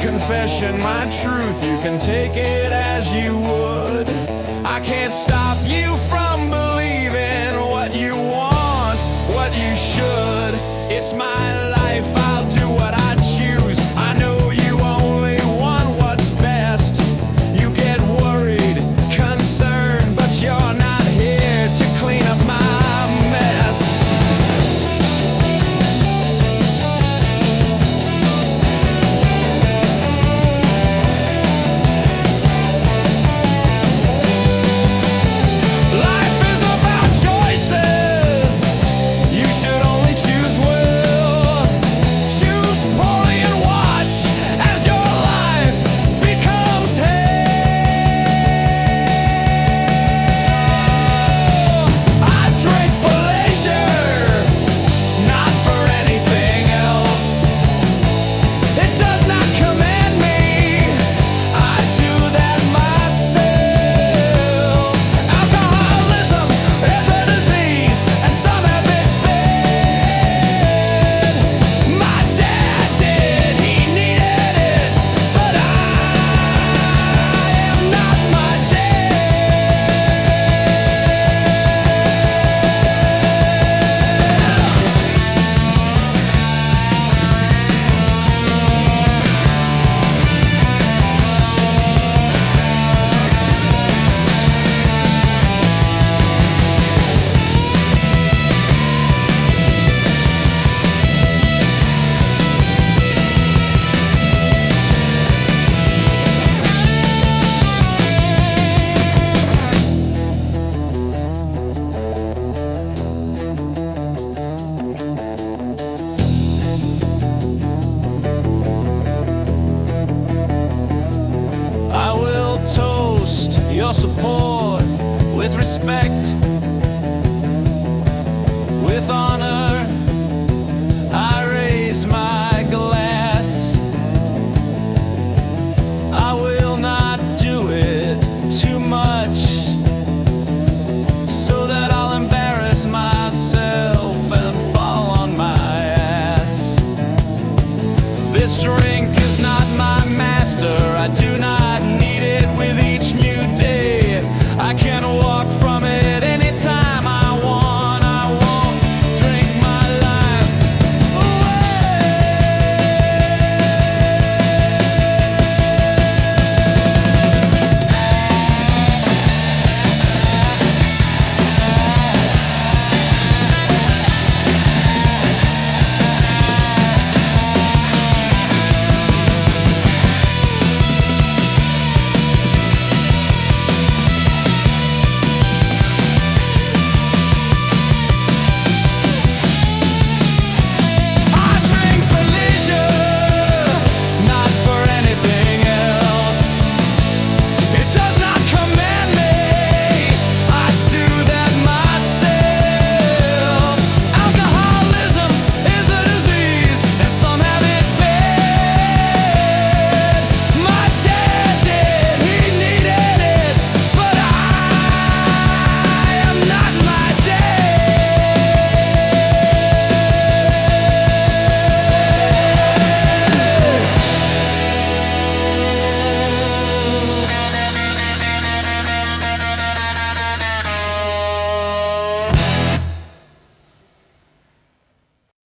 confession, my truth. You can take it as you would. I can't stop you from believing what you want, what you should. It's my life, I'll do what I choose. I know you only want what's best. You get worried, concerned, but you're not here to clean up my mess. Life is about choices. You should only choose well. Choose poorly and watch as your life becomes hell. I drink for leisure, not for anything else. It does not command me, I do that myself. Alcoholism is a disease, and some have it bad. My dad did, he needed it, but I am not my I will toast your support with respect